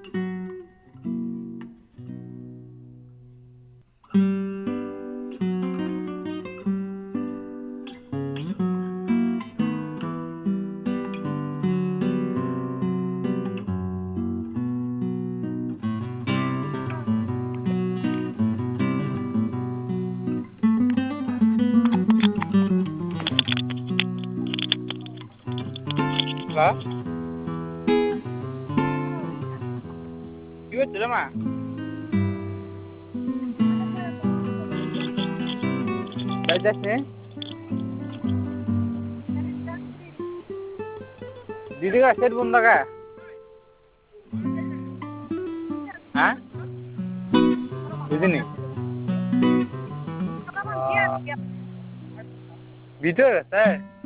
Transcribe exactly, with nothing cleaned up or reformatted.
hello কি হচ্ছে রে মা বাড়ি যাস নে দিদি का सेट बंद का हाँ বুঝিনি ভিতর তাই